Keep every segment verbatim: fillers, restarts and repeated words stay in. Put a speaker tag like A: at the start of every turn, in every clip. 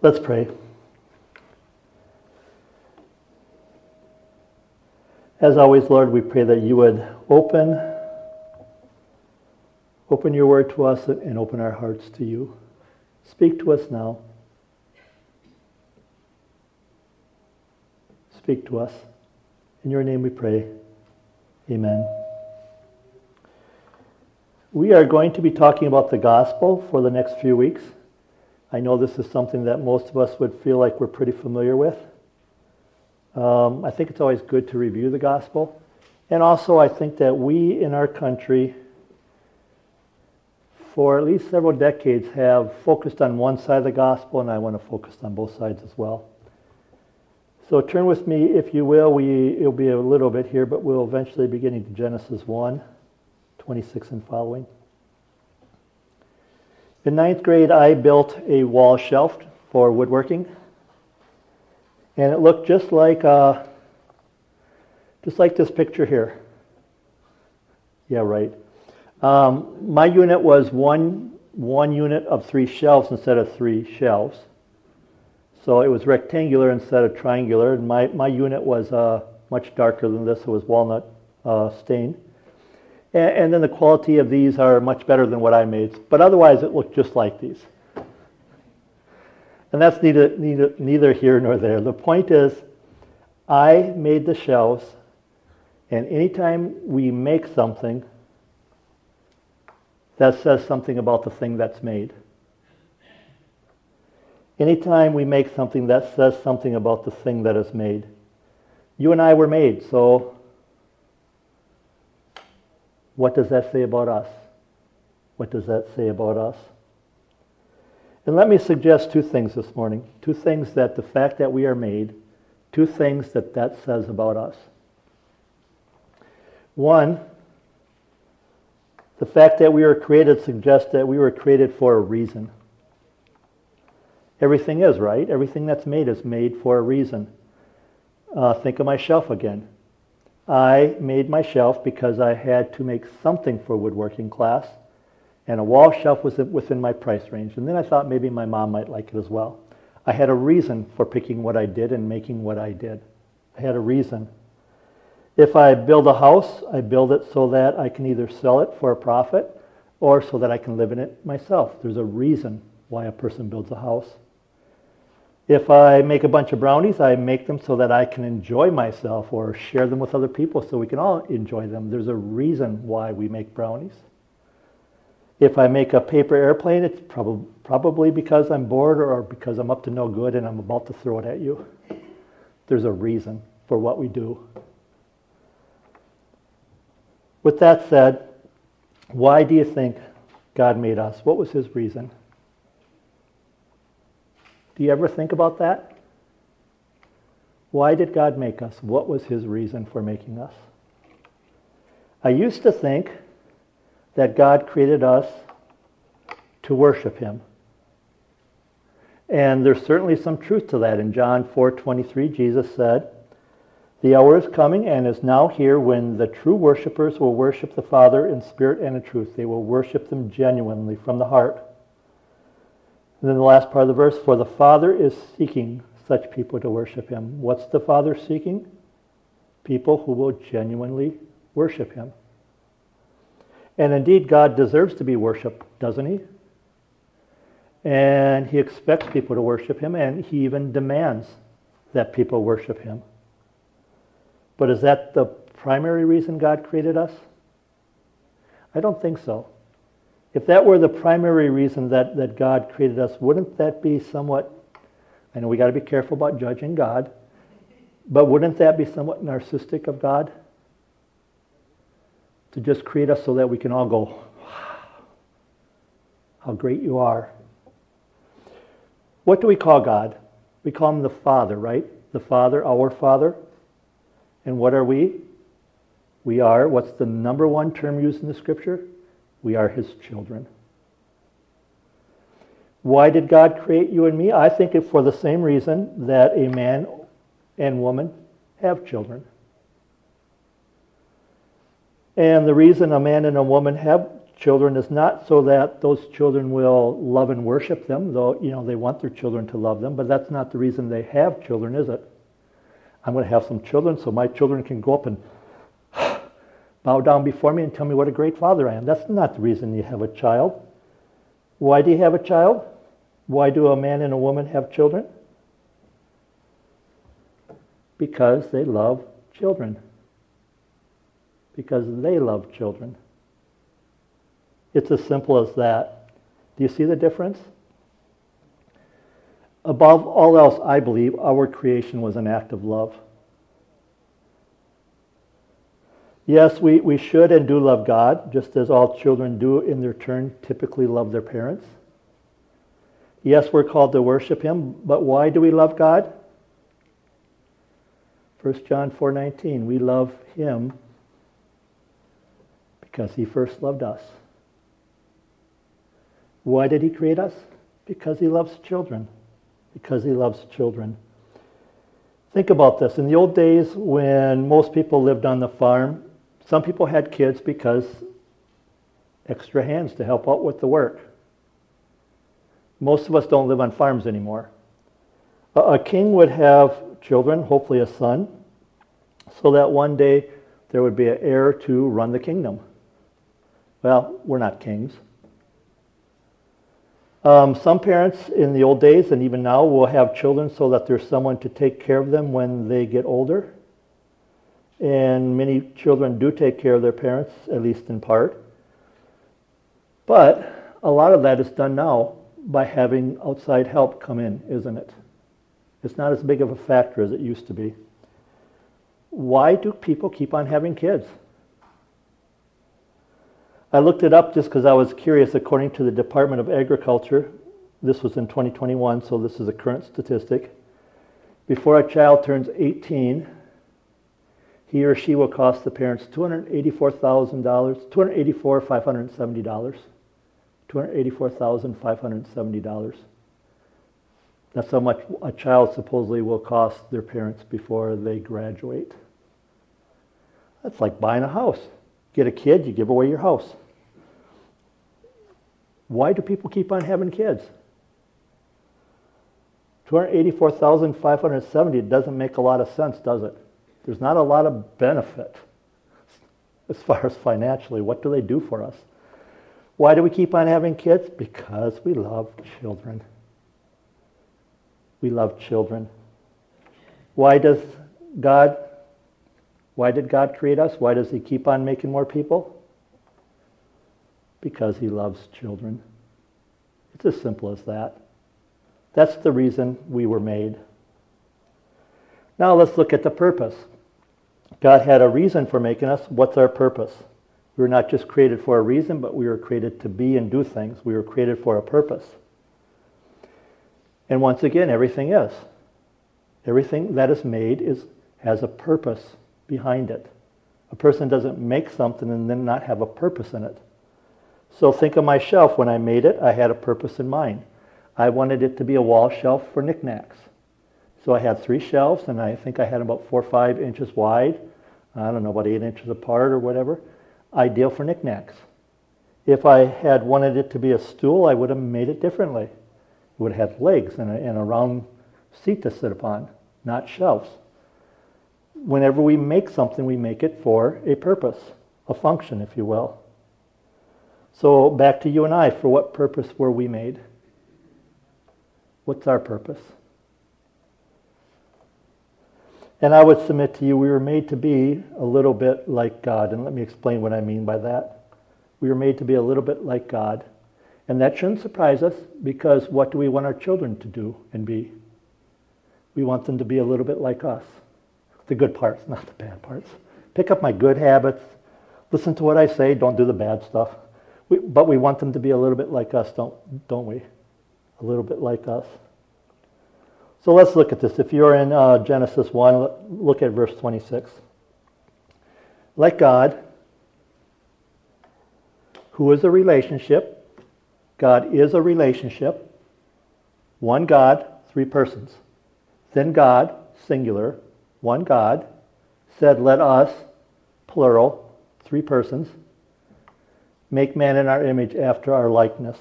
A: Let's pray. As always, Lord, we pray that you would open, open your word to us and open our hearts to you. Speak to us now. Speak to us. In your name we pray. Amen. We are going to be talking about the gospel for the next few weeks. I know this is something that most of us would feel like we're pretty familiar with. Um, I think it's always good to review the gospel. And also I think that we in our country, for at least several decades, have focused on one side of the gospel, and I want to focus on both sides as well. So turn with me, if you will. We, it'll be a little bit here, but we'll eventually be getting to Genesis one, twenty-six and following. In ninth grade, I built a wall shelf for woodworking, and it looked just like uh, just like this picture here. Yeah, right. Um, my unit was one one unit of three shelves instead of three shelves, so it was rectangular instead of triangular. And my my unit was uh, much darker than this. It was walnut uh, stained. And then the quality of these are much better than what I made. But otherwise, it looked just like these. And that's neither, neither, neither here nor there. The point is, I made the shelves, and anytime we make something, that says something about the thing that's made. Anytime we make something, that says something about the thing that is made. You and I were made, so what does that say about us? What does that say about us? And let me suggest two things this morning. Two things that the fact that we are made, two things that that says about us. One, the fact that we were created suggests that we were created for a reason. Everything is, right? Everything that's made is made for a reason. Uh, think of my shelf again. I made my shelf because I had to make something for woodworking class, and a wall shelf was within my price range. And then I thought maybe my mom might like it as well. I had a reason for picking what I did and making what I did. I had a reason. If I build a house, I build it so that I can either sell it for a profit or so that I can live in it myself. There's a reason why a person builds a house. If I make a bunch of brownies, I make them so that I can enjoy myself or share them with other people so we can all enjoy them. There's a reason why we make brownies. If I make a paper airplane, it's prob- probably because I'm bored or because I'm up to no good and I'm about to throw it at you. There's a reason for what we do. With that said, why do you think God made us? What was his reason? Do you ever think about that? Why did God make us? What was his reason for making us? I used to think that God created us to worship him. And there's certainly some truth to that. In John four twenty-three, Jesus said, "The hour is coming and is now here when the true worshipers will worship the Father in spirit and in truth. They will worship them genuinely from the heart." And then the last part of the verse, "For the Father is seeking such people to worship him." What's the Father seeking? People who will genuinely worship him. And indeed, God deserves to be worshipped, doesn't he? And he expects people to worship him, and he even demands that people worship him. But is that the primary reason God created us? I don't think so. If that were the primary reason that, that God created us, wouldn't that be somewhat, I know we got to be careful about judging God, but wouldn't that be somewhat narcissistic of God? To just create us so that we can all go, wow, how great you are. What do we call God? We call him the Father, right? The Father, our Father. And what are we? We are, what's the number one term used in the Scripture? We are his children. Why did God create you and me? I think it for the same reason that a man and woman have children. And the reason a man and a woman have children is not so that those children will love and worship them, though, you know, they want their children to love them, but that's not the reason they have children, is it? I'm going to have some children so my children can go up and bow down before me and tell me what a great father I am. That's not the reason you have a child. Why do you have a child? Why do a man and a woman have children? Because they love children. Because they love children. It's as simple as that. Do you see the difference? Above all else, I believe our creation was an act of love. Yes, we, we should and do love God, just as all children do in their turn typically love their parents. Yes, we're called to worship Him, but why do we love God? First John four nineteen, we love Him because He first loved us. Why did He create us? Because He loves children. Because He loves children. Think about this. In the old days when most people lived on the farm, some people had kids because extra hands to help out with the work. Most of us don't live on farms anymore. A, a king would have children, hopefully a son, so that one day there would be an heir to run the kingdom. Well, we're not kings. Um, some parents in the old days and even now will have children so that there's someone to take care of them when they get older. And many children do take care of their parents, at least in part. But a lot of that is done now by having outside help come in, isn't it? It's not as big of a factor as it used to be. Why do people keep on having kids? I looked it up just because I was curious. According to the Department of Agriculture, this was in twenty twenty-one, so this is a current statistic. Before a child turns eighteen, he or she will cost the parents two hundred eighty-four thousand dollars, two hundred eighty-four thousand five hundred seventy dollars. two hundred eighty-four thousand five hundred seventy dollars. That's how much a child supposedly will cost their parents before they graduate. That's like buying a house. Get a kid, you give away your house. Why do people keep on having kids? two hundred eighty-four thousand five hundred seventy, it doesn't make a lot of sense, does it? There's not a lot of benefit as far as financially. What do they do for us? Why do we keep on having kids? Because we love children. We love children. Why does God, why did God create us? Why does He keep on making more people? Because He loves children. It's as simple as that. That's the reason we were made. Now let's look at the purpose. God had a reason for making us. What's our purpose? We were not just created for a reason, but we were created to be and do things. We were created for a purpose. And once again, everything is. Everything that is made is has a purpose behind it. A person doesn't make something and then not have a purpose in it. So think of my shelf. When I made it, I had a purpose in mind. I wanted it to be a wall shelf for knickknacks. So I had three shelves, and I think I had about four or five inches wide. I don't know, about eight inches apart or whatever. Ideal for knickknacks. If I had wanted it to be a stool, I would have made it differently. It would have had legs and a, and a round seat to sit upon, not shelves. Whenever we make something, we make it for a purpose, a function, if you will. So back to you and I, for what purpose were we made? What's our purpose? And I would submit to you, we were made to be a little bit like God. And let me explain what I mean by that. We were made to be a little bit like God. And that shouldn't surprise us, because what do we want our children to do and be? We want them to be a little bit like us. The good parts, not the bad parts. Pick up my good habits. Listen to what I say. Don't do the bad stuff. We, but we want them to be a little bit like us, don't, don't we? A little bit like us. So let's look at this. If you're in uh, Genesis one, look at verse twenty-six. Like God, who is a relationship, God is a relationship, one God, three persons. Then God, singular, one God, said, let us, plural, three persons, make man in our image after our likeness.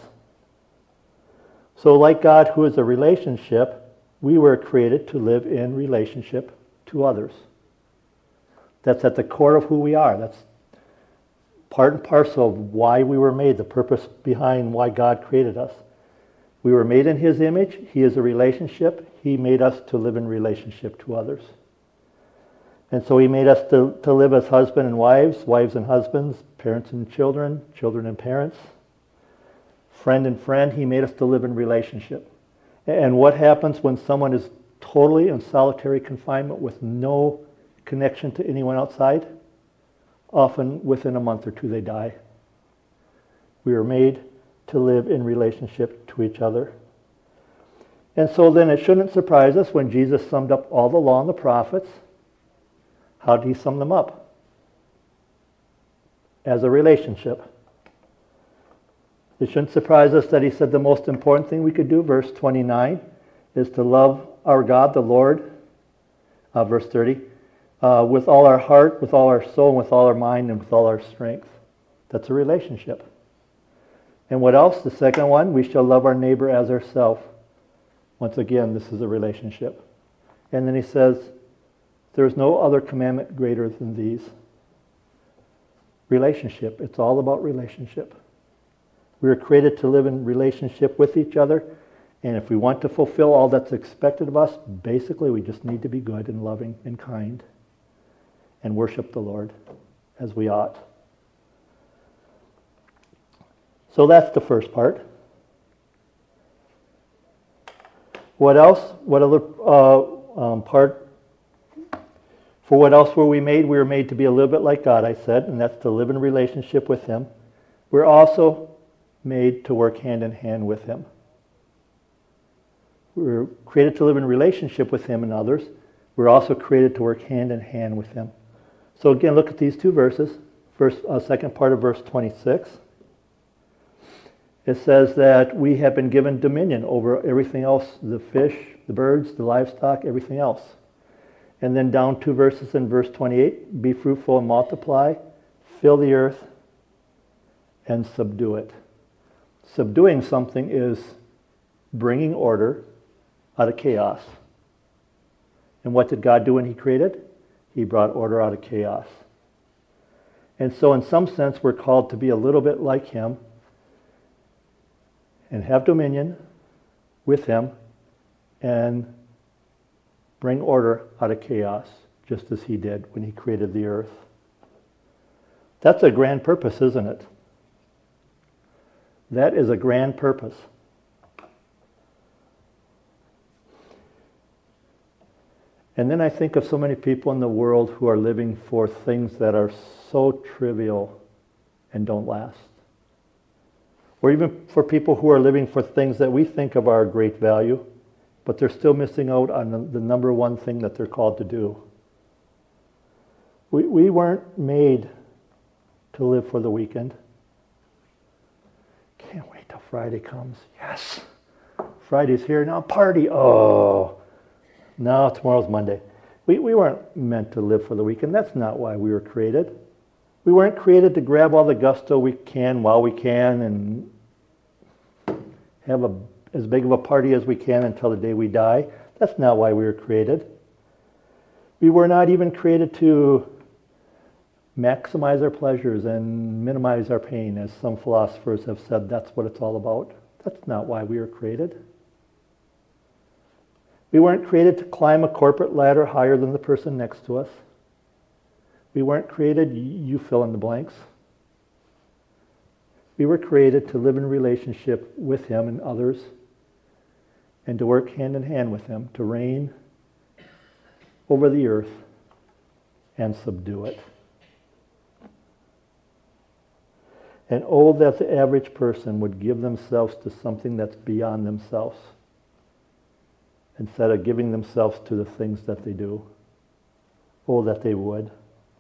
A: So like God, who is a relationship, we were created to live in relationship to others. That's at the core of who we are. That's part and parcel of why we were made, the purpose behind why God created us. We were made in His image. He is a relationship. He made us to live in relationship to others. And so He made us to, to live as husband and wives, wives and husbands, parents and children, children and parents, friend and friend. He made us to live in relationship. And what happens when someone is totally in solitary confinement with no connection to anyone outside? Often within a month or two they die. We are made to live in relationship to each other. And so then it shouldn't surprise us when Jesus summed up all the law and the prophets. How did He sum them up? As a relationship. It shouldn't surprise us that He said the most important thing we could do, verse twenty-nine, is to love our God, the Lord, uh, verse thirty, uh, with all our heart, with all our soul, and with all our mind, and with all our strength. That's a relationship. And what else? The second one, we shall love our neighbor as ourselves. Once again, this is a relationship. And then He says, there is no other commandment greater than these. Relationship. It's all about relationship. We are created to live in relationship with each other. And if we want to fulfill all that's expected of us, basically we just need to be good and loving and kind and worship the Lord as we ought. So that's the first part. What else? What other uh, um, part? For what else were we made? We were made to be a little bit like God, I said, and that's to live in relationship with Him. We're also made to work hand in hand with Him. We were created to live in relationship with Him and others. We're also created to work hand in hand with Him. So again, look at these two verses. First, uh, second part of verse twenty-six. It says that we have been given dominion over everything else, the fish, the birds, the livestock, everything else. And then down two verses in verse twenty-eight, be fruitful and multiply, fill the earth, and subdue it. Subduing something is bringing order out of chaos. And what did God do when He created? He brought order out of chaos. And so in some sense, we're called to be a little bit like Him and have dominion with Him and bring order out of chaos, just as He did when He created the earth. That's a grand purpose, isn't it? That is a grand purpose. And then I think of so many people in the world who are living for things that are so trivial and don't last. Or even for people who are living for things that we think of are great value, but they're still missing out on the, the number one thing that they're called to do. We, we weren't made to live for the weekend. Can't wait till Friday comes. Yes! Friday's here now. Party! Oh! No, tomorrow's Monday. We, we weren't meant to live for the weekend. That's not why we were created. We weren't created to grab all the gusto we can while we can and have a, as big of a party as we can until the day we die. That's not why we were created. We were not even created to maximize our pleasures and minimize our pain, as some philosophers have said that's what it's all about. That's not why we were created. We weren't created to climb a corporate ladder higher than the person next to us. We weren't created, you fill in the blanks. We were created to live in relationship with Him and others and to work hand in hand with Him, to reign over the earth and subdue it. And oh, that the average person would give themselves to something that's beyond themselves instead of giving themselves to the things that they do. Oh, that they would.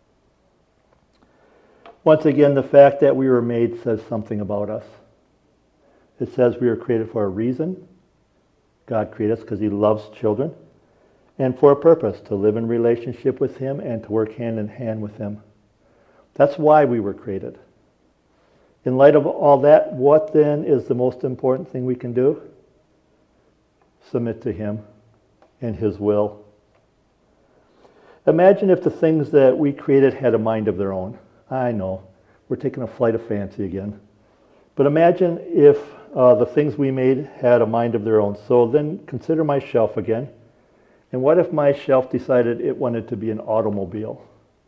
A: Once again, the fact that we were made says something about us. It says we were created for a reason. God created us because He loves children. And for a purpose, to live in relationship with Him and to work hand in hand with Him. That's why we were created. In light of all that, what then is the most important thing we can do? Submit to Him and His will. Imagine if the things that we created had a mind of their own. I know, we're taking a flight of fancy again. But imagine if uh, the things we made had a mind of their own. So then consider my shelf again. And what if my shelf decided it wanted to be an automobile?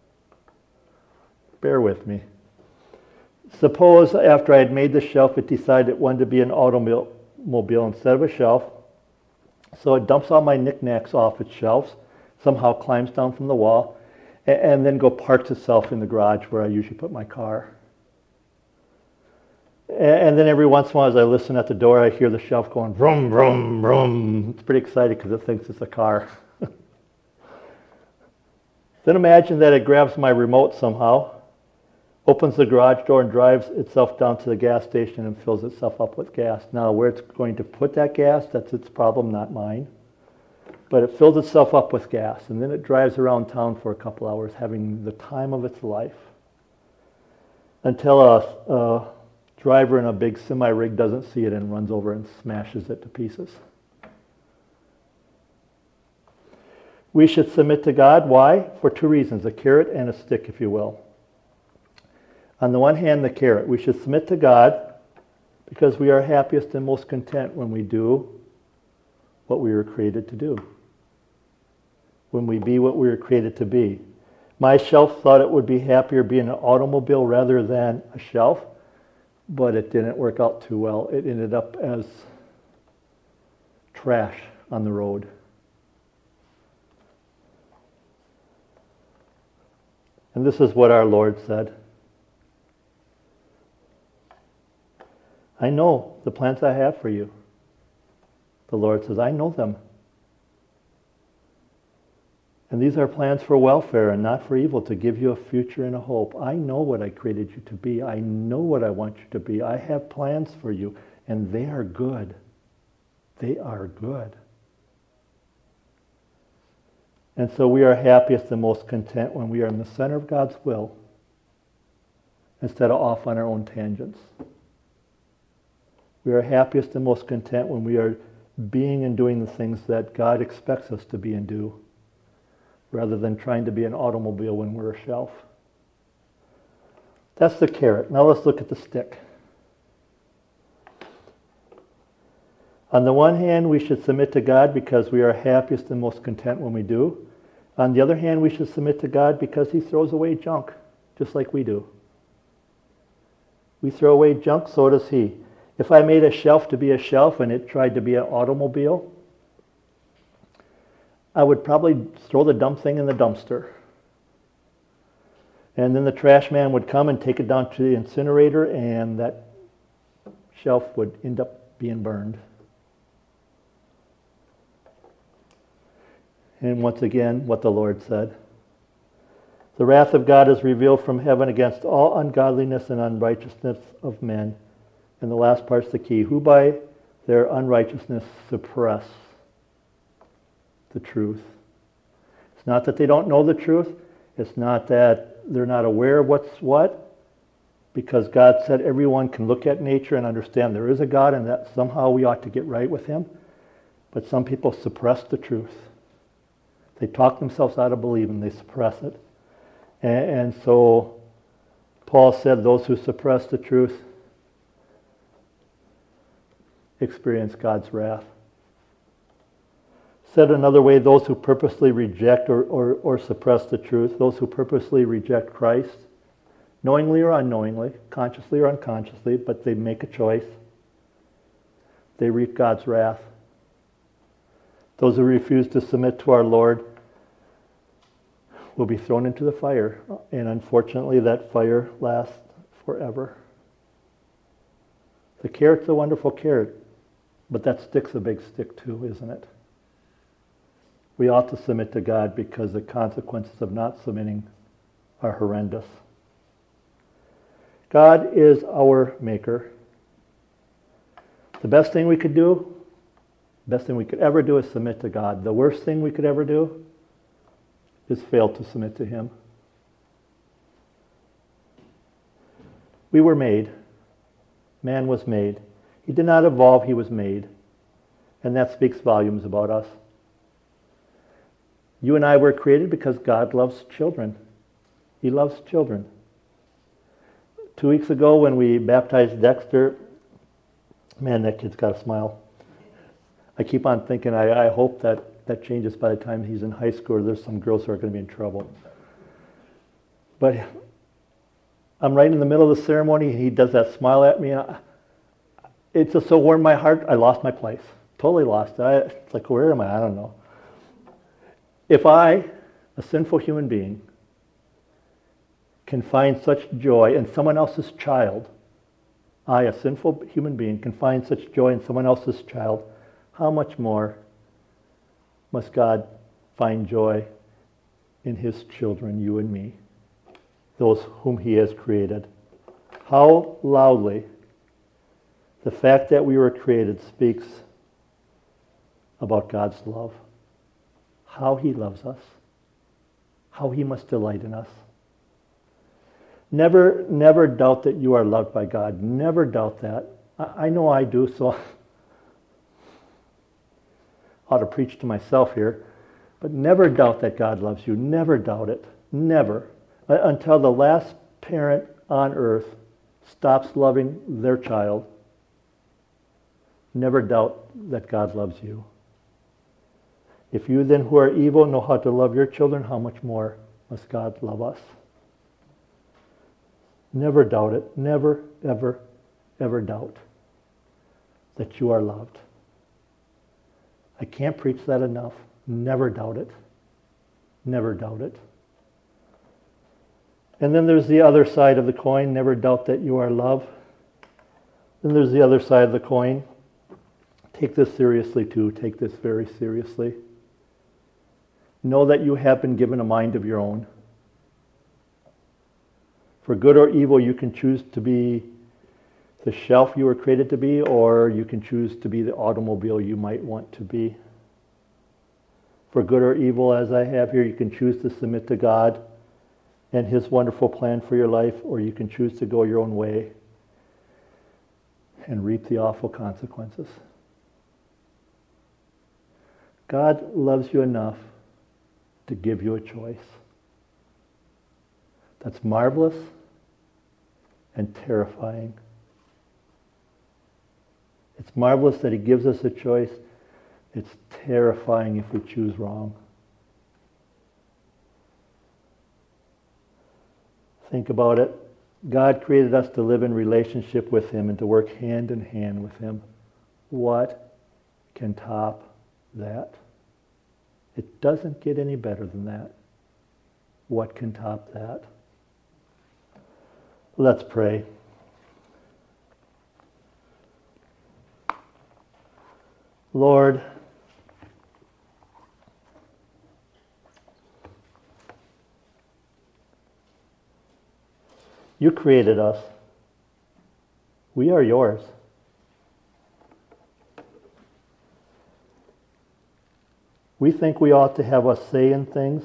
A: Bear with me. Suppose after I had made the shelf, it decided it wanted to be an automobile instead of a shelf. So it dumps all my knickknacks off its shelves, somehow climbs down from the wall, and, and then go parks itself in the garage where I usually put my car. And, and then every once in a while as I listen at the door, I hear the shelf going vroom, vroom, vroom. It's pretty exciting because it thinks it's a car. Then imagine that it grabs my remote somehow, opens the garage door and drives itself down to the gas station and fills itself up with gas. Now, where it's going to put that gas, that's its problem, not mine. But it fills itself up with gas, and then it drives around town for a couple hours, having the time of its life, until a, a driver in a big semi-rig doesn't see it and runs over and smashes it to pieces. We should submit to God. Why? For two reasons, a carrot and a stick, if you will. On the one hand, the carrot. We should submit to God because we are happiest and most content when we do what we were created to do. When we be what we were created to be. My shelf thought it would be happier being an automobile rather than a shelf, but it didn't work out too well. It ended up as trash on the road. And this is what our Lord said. I know the plans I have for you. The Lord says, I know them. And these are plans for welfare and not for evil, to give you a future and a hope. I know what I created you to be. I know what I want you to be. I have plans for you, and they are good. They are good. And so we are happiest and most content when we are in the center of God's will instead of off on our own tangents. We are happiest and most content when we are being and doing the things that God expects us to be and do, rather than trying to be an automobile when we're a shelf. That's the carrot. Now let's look at the stick. On the one hand, we should submit to God because we are happiest and most content when we do. On the other hand, we should submit to God because He throws away junk, just like we do. We throw away junk, so does He. If I made a shelf to be a shelf and it tried to be an automobile, I would probably throw the dumb thing in the dumpster. And then the trash man would come and take it down to the incinerator, and that shelf would end up being burned. And once again, what the Lord said. The wrath of God is revealed from heaven against all ungodliness and unrighteousness of men. And the last part's the key. Who by their unrighteousness suppress the truth. It's not that they don't know the truth. It's not that they're not aware of what's what. Because God said everyone can look at nature and understand there is a God and that somehow we ought to get right with Him. But some people suppress the truth. They talk themselves out of believing. They suppress it. And, and so Paul said those who suppress the truth experience God's wrath. Said another way, those who purposely reject or, or, or suppress the truth, those who purposely reject Christ, knowingly or unknowingly, consciously or unconsciously, but they make a choice, they reap God's wrath. Those who refuse to submit to our Lord will be thrown into the fire, and unfortunately that fire lasts forever. The carrot's a wonderful carrot, but that stick's a big stick too, isn't it? We ought to submit to God because the consequences of not submitting are horrendous. God is our maker. The best thing we could do, the best thing we could ever do is submit to God. The worst thing we could ever do is fail to submit to Him. We were made. Man was made. He did not evolve, he was made. And that speaks volumes about us. You and I were created because God loves children. He loves children. Two weeks ago when we baptized Dexter, man, that kid's got a smile. I keep on thinking, I, I hope that that changes by the time he's in high school, or there's some girls who are going to be in trouble. But I'm right in the middle of the ceremony, he does that smile at me, and I, it just so warmed my heart, I lost my place. Totally lost it. I, it's like, where am I? I don't know. If I, a sinful human being, can find such joy in someone else's child, I, a sinful human being, can find such joy in someone else's child, how much more must God find joy in his children, you and me, those whom he has created? How loudly the fact that we were created speaks about God's love, how he loves us, how he must delight in us. Never, never doubt that you are loved by God. Never doubt that. I, I know I do, so I ought to preach to myself here. But never doubt that God loves you. Never doubt it. Never. Uh, until the last parent on earth stops loving their child, never doubt that God loves you. If you then who are evil know how to love your children, how much more must God love us? Never doubt it. Never, ever, ever doubt that you are loved. I can't preach that enough. Never doubt it. Never doubt it. And then there's the other side of the coin. Never doubt that you are loved. Then there's the other side of the coin. Take this seriously too. Take this very seriously. Know that you have been given a mind of your own. For good or evil, you can choose to be the shelf you were created to be, or you can choose to be the automobile you might want to be. For good or evil, as I have here, you can choose to submit to God and his wonderful plan for your life, or you can choose to go your own way and reap the awful consequences. God loves you enough to give you a choice. That's marvelous and terrifying. It's marvelous that he gives us a choice. It's terrifying if we choose wrong. Think about it. God created us to live in relationship with him and to work hand in hand with him. What can top that? It doesn't get any better than that. What can top that? Let's pray. Lord, you created us. We are yours. We think we ought to have a say in things.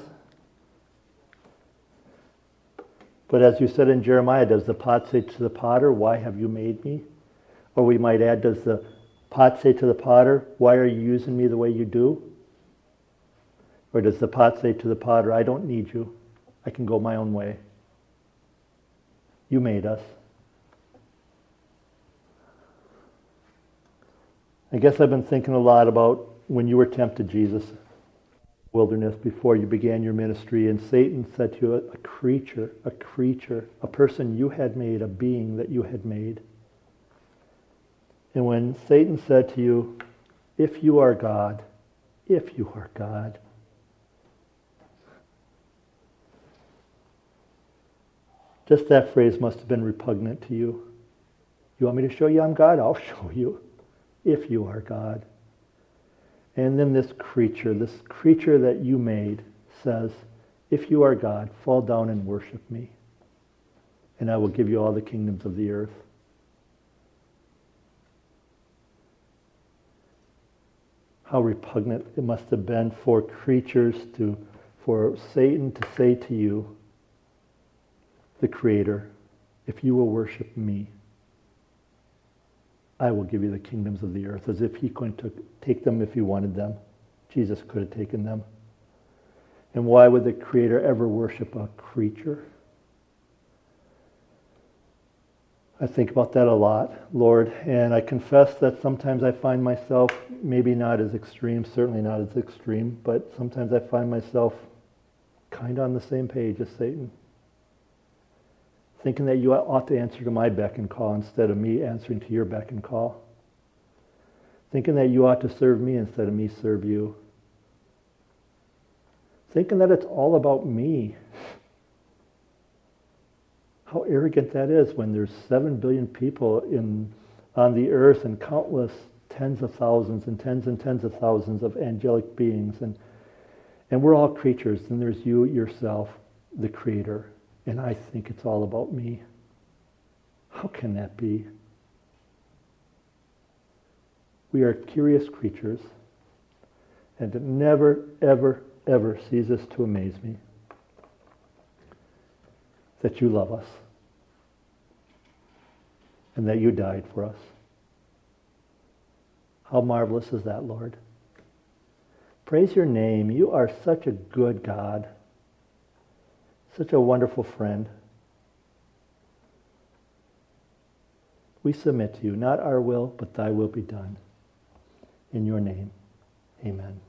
A: But as you said in Jeremiah, does the pot say to the potter, why have you made me? Or we might add, does the pot say to the potter, why are you using me the way you do? Or does the pot say to the potter, I don't need you. I can go my own way. You made us. I guess I've been thinking a lot about when you were tempted, Jesus, wilderness before you began your ministry, and Satan said to you, a creature, a creature, a person you had made, a being that you had made. And when Satan said to you, if you are God, if you are God, just that phrase must have been repugnant to you. You want me to show you I'm God? I'll show you. If you are God. And then this creature, this creature that you made says, if you are God, fall down and worship me, and I will give you all the kingdoms of the earth. How repugnant it must have been for creatures to, for Satan to say to you, the Creator, if you will worship me, I will give you the kingdoms of the earth, as if he couldn't took, take them if he wanted them. Jesus could have taken them. And why would the Creator ever worship a creature? I think about that a lot, Lord, and I confess that sometimes I find myself, maybe not as extreme, certainly not as extreme, but sometimes I find myself kind of on the same page as Satan. Thinking that you ought to answer to my beck and call instead of me answering to your beck and call. Thinking that you ought to serve me instead of me serve you. Thinking that it's all about me. How arrogant that is when there's seven billion people in on the earth and countless tens of thousands and tens and tens of thousands of angelic beings. And, and we're all creatures, and there's you yourself, the Creator. And I think it's all about me. How can that be? We are curious creatures, and it never, ever, ever ceases to amaze me that you love us and that you died for us. How marvelous is that, Lord? Praise your name. You are such a good God, such a wonderful friend. We submit to you, not our will, but thy will be done. In your name, amen.